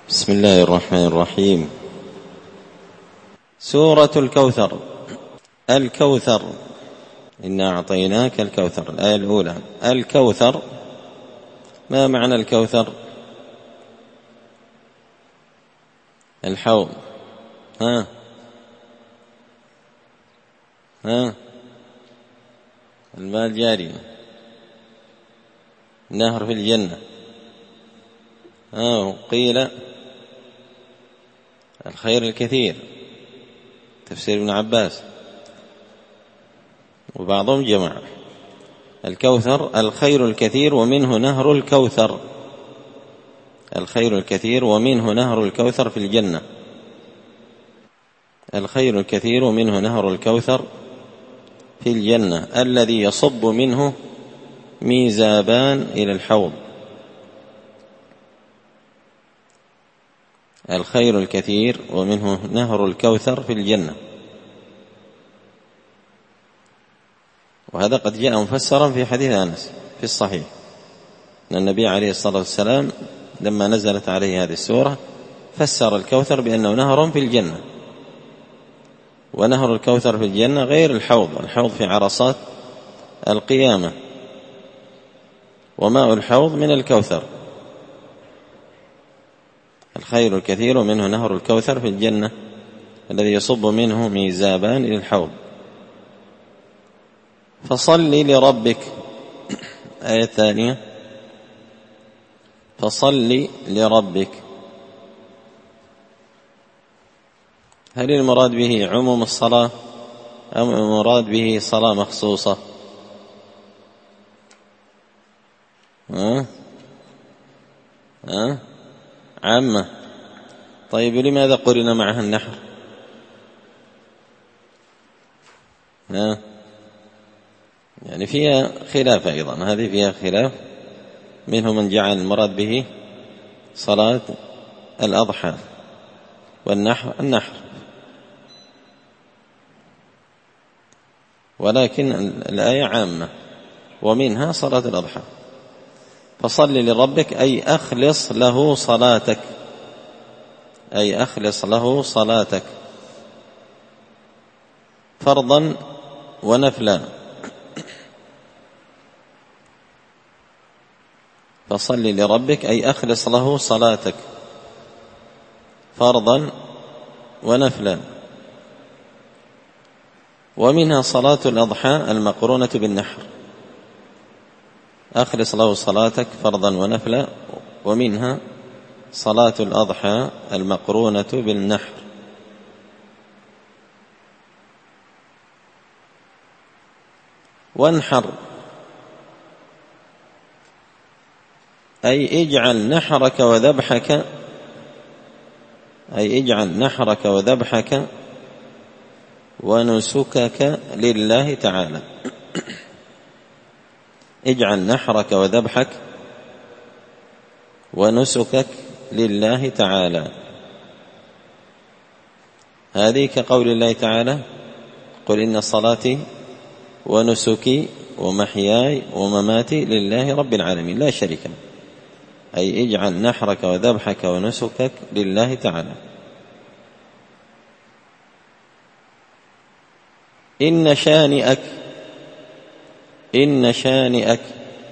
بسم الله الرحمن الرحيم. سورة الكوثر. الكوثر، إنا أعطيناك الكوثر. الآية الأولى. الكوثر، ما معنى الكوثر؟ الحوض. الماء الجاري، نهر في الجنة. قيل الخير الكثير، تفسير ابن عباس، وبعضهم جمع الكوثر الخير الكثير ومنه نهر الكوثر. الخير الكثير ومنه نهر الكوثر في الجنة. الخير الكثير ومنه نهر الكوثر في الجنة الذي يصب منه ميزابان إلى الحوض. الخير الكثير ومنه نهر الكوثر في الجنة. وهذا قد جاء مفسرا في حديث أنس في الصحيح أن النبي عليه الصلاة والسلام لما نزلت عليه هذه السورة فسر الكوثر بأنه نهر في الجنة. ونهر الكوثر في الجنة غير الحوض. الحوض في عرصات القيامة، وماء الحوض من الكوثر. الخير الكثير ومنه نهر الكوثر في الجنة الذي يصب منه ميزابان إلى الحوض. فصل لربك. آية ثانية. فصل لربك، هل المراد به عموم الصلاة أم المراد به صلاة مخصوصة؟ عامة. طيب لماذا قرن معها النحر؟ يعني فيها خلاف أيضا، هذه فيها خلاف. منهم من جعل المراد به صلاة الأضحى والنحر، ولكن الآية عامة ومنها صلاة الأضحى. فصل لربك أي أخلص له صلاتك، أي أخلص له صلاتك فرضا ونفلا. فصل لربك أي أخلص له صلاتك فرضا ونفلا. ومنها صلاة الأضحى المقرونة بالنحر. أخلص له صلاتك فرضا ونفلا، ومنها صلاة الأضحى المقرونة بالنحر. وانحر أي اجعل نحرك وذبحك، أي اجعل نحرك وذبحك ونسكك لله تعالى. اجعل نحرك وذبحك ونسكك لله تعالى. هذه كقول الله تعالى: قل إن صلاتي ونسكي ومحياي ومماتي لله رب العالمين لا شريك له. أي اجعل نحرك وذبحك ونسكك لله تعالى. إن شانئك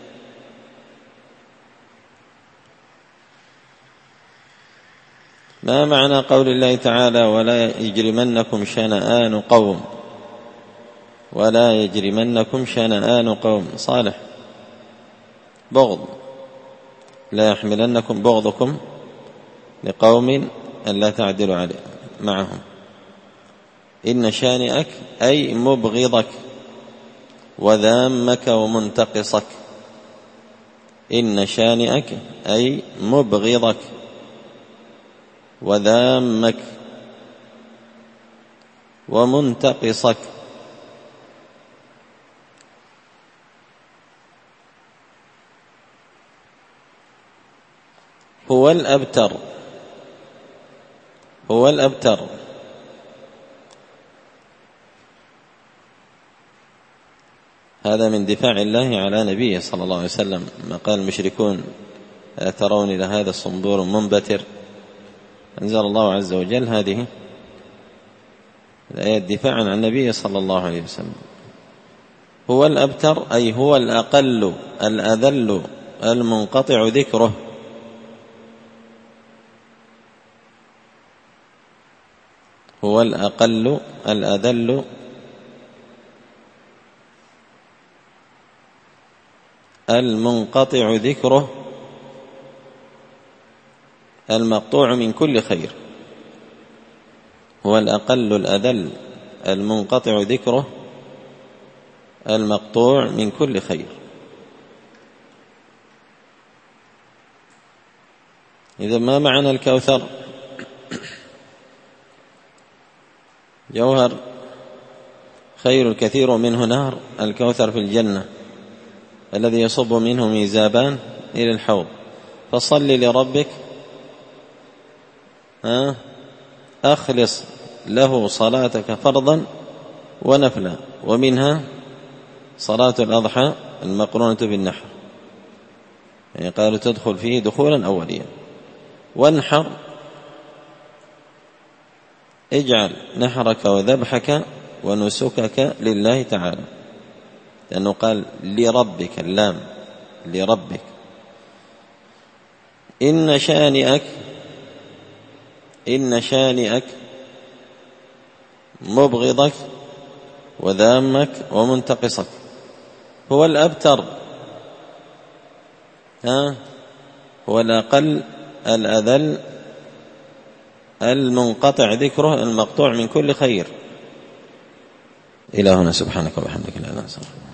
ما معنى قول الله تعالى: ولا يجرمنكم شنآن قوم؟ ولا يجرمنكم شنآن قوم صالح، بغض. لا يحملنكم بغضكم لقوم أن لا تعدلوا عليه معهم. إن شانئك أي مبغضك وذامك ومنتقصك. إن شانئك أي مبغضك وذامك ومنتقصك. هو الأبتر. هذا من دفاع الله على نبيه صلى الله عليه وسلم. ما قال المشركون: أترون إلى هذا الصنبور منبتر أنزل الله عز وجل هذه الآية دفاعا عن النبي صلى الله عليه وسلم. هو الأبتر أي هو الأقل الأذل المنقطع ذكره، هو الأقل الأذل المنقطع ذكره المقطوع من كل خير. هو الأقل الأذل المنقطع ذكره المقطوع من كل خير. إذا ما معنى الكوثر؟ جوهر خير الكثير منه نهر، الكوثر في الجنة الذي يصب منه ميزابان إلى الحوض. فصل لربك أخلص له صلاتك فرضا ونفلا، ومنها صلاة الأضحى المقرونة بالنحر، يعني قالوا تدخل فيه دخولا أوليا. وانحر، اجعل نحرك وذبحك ونسكك لله تعالى، لأنه قال لربك، اللام لربك. إن شانئك مبغضك وذامك ومنتقصك. هو الأبتر، هو الأقل الأذل المنقطع ذكره المقطوع من كل خير. إلى هنا، سبحانك وبحمدك لا إله إلا أنت.